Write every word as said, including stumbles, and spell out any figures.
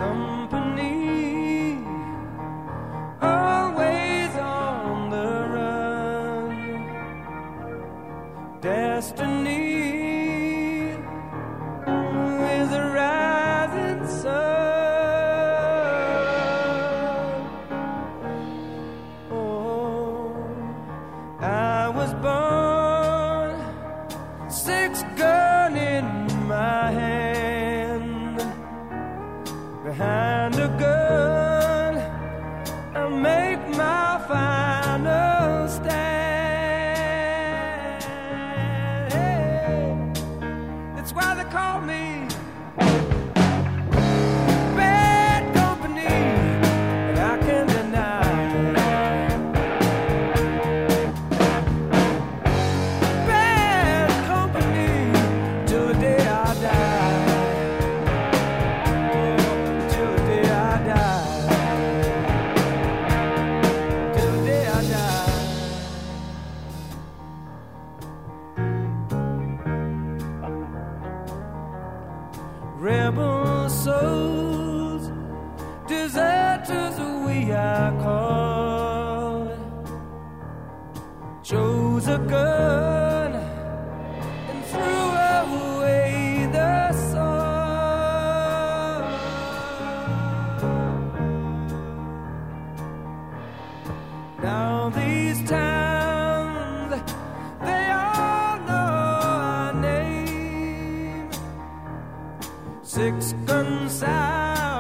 company, always on the run. Destiny is a rising sun. Oh, I was born, six gun in my hand, behind a gun, I make my final stand. Hey, that's why they call me bad company, and I can't deny bad company till the day I die. Till the day I die. Till the day I die. Rebel souls, deserters we are called. Chose a gun and threw away the sword. Now these towns, they all know our name. Six gun sound